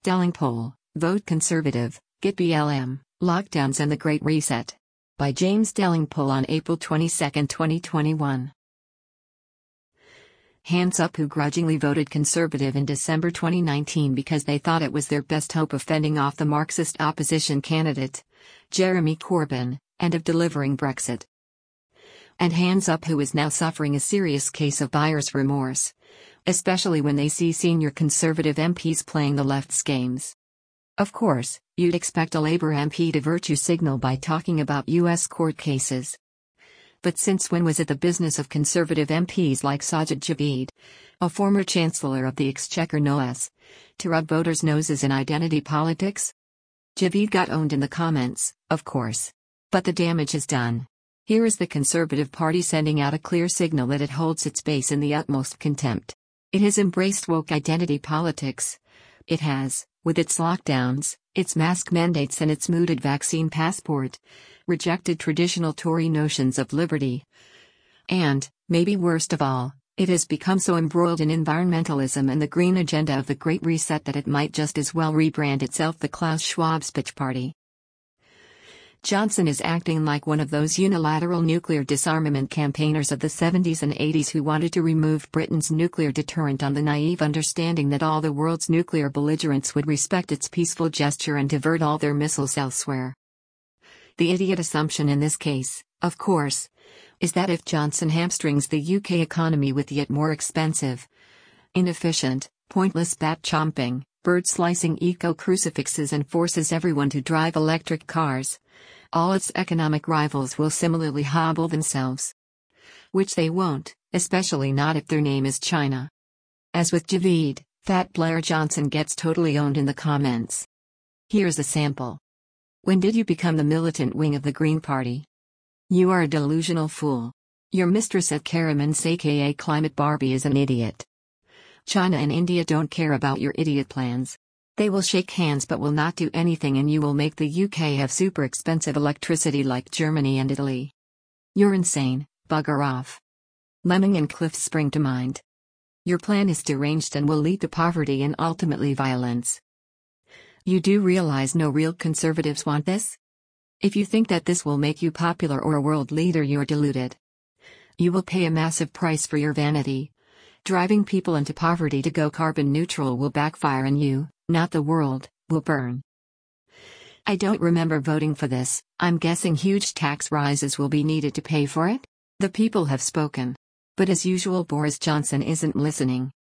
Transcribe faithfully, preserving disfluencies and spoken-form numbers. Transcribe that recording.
Stelling poll, Vote Conservative, Get B L M, Lockdowns and the Great Reset. By James Stelling poll on April twenty-second, twenty twenty-one. Hands up who grudgingly voted Conservative in December twenty nineteen because they thought it was their best hope of fending off the Marxist opposition candidate, Jeremy Corbyn, and of delivering Brexit. And hands up who is now suffering a serious case of buyer's remorse, especially when they see senior Conservative M Ps playing the left's games. Of course, you'd expect a Labour M P to virtue signal by talking about U S court cases. But since when was it the business of Conservative M Ps like Sajid Javid, a former Chancellor of the Exchequer no less, to rub voters' noses in identity politics? Javid got owned in the comments, of course. But the damage is done. Here is the Conservative Party sending out a clear signal that it holds its base in the utmost contempt. It has embraced woke identity politics. It has, with its lockdowns, its mask mandates and its mooted vaccine passport, rejected traditional Tory notions of liberty. And, maybe worst of all, it has become so embroiled in environmentalism and the green agenda of the Great Reset that it might just as well rebrand itself the Klaus Schwab Speech Party. Johnson is acting like one of those unilateral nuclear disarmament campaigners of the seventies and eighties who wanted to remove Britain's nuclear deterrent on the naive understanding that all the world's nuclear belligerents would respect its peaceful gesture and divert all their missiles elsewhere. The idiot assumption in this case, of course, is that if Johnson hamstrings the U K economy with yet more expensive, inefficient, pointless bat-chomping, bird-slicing eco-crucifixes and forces everyone to drive electric cars, all its economic rivals will similarly hobble themselves. Which they won't, especially not if their name is China. As with Javid, Fat Blair Johnson gets totally owned in the comments. Here's a sample. When did you become the militant wing of the Green Party? You are a delusional fool. Your mistress at Karaman's aka Climate Barbie is an idiot. China and India don't care about your idiot plans. They will shake hands but will not do anything, and you will make the U K have super expensive electricity like Germany and Italy. You're insane, bugger off. Lemming and Cliff spring to mind. Your plan is deranged and will lead to poverty and ultimately violence. You do realize no real conservatives want this? If you think that this will make you popular or a world leader, you're deluded. You will pay a massive price for your vanity. Driving people into poverty to go carbon neutral will backfire, and you, not the world, will burn. I don't remember voting for this. I'm guessing huge tax rises will be needed to pay for it? The people have spoken. But as usual, Boris Johnson isn't listening.